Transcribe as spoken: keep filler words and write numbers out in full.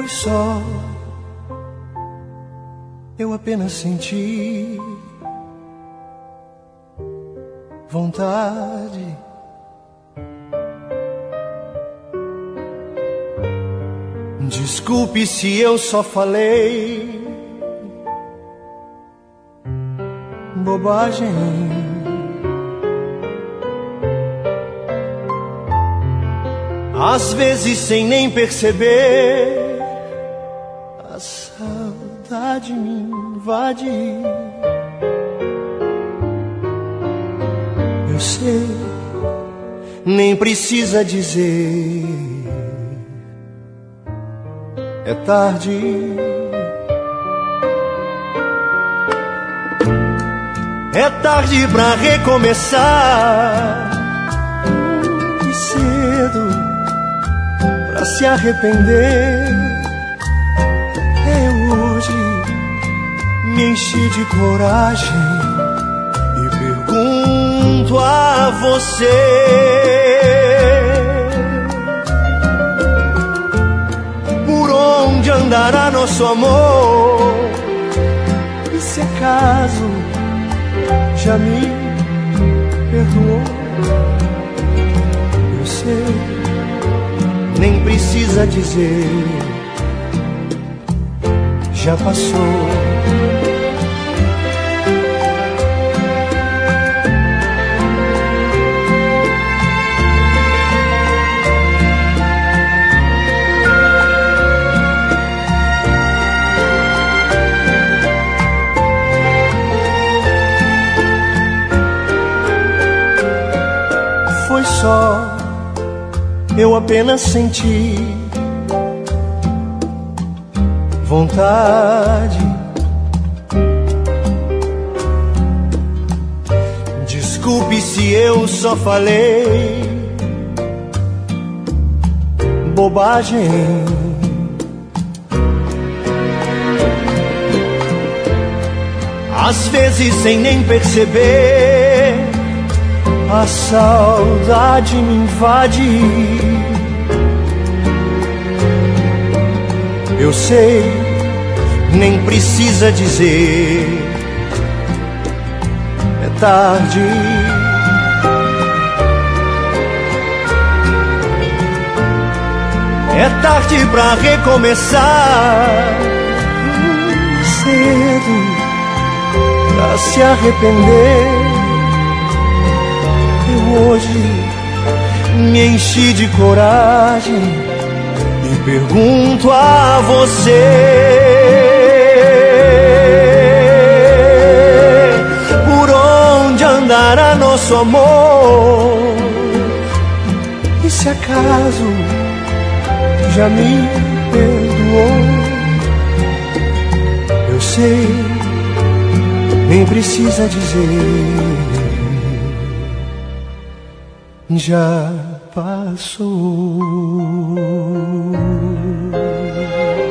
Foi só, eu apenas senti vontade. Desculpe se eu só falei bobagem. Às vezes sem nem perceber, a saudade me invade. Eu sei, nem precisa dizer, é tarde. É tarde pra recomeçar, e cedo pra se arrepender. Eu hoje me enchi de coragem e pergunto a você: por onde andará nosso amor? E se acaso já me perdoou? Eu sei, nem precisa dizer, já passou. Foi só, eu apenas senti vontade. Desculpe se eu só falei bobagem. Às vezes sem nem perceber, a saudade me invade. Eu sei, nem precisa dizer, é tarde. É tarde pra recomeçar, cedo pra se arrepender. Hoje me enchi de coragem e pergunto a você: por onde andará nosso amor? E se acaso já me perdoou? Eu sei, nem precisa dizer, já passou.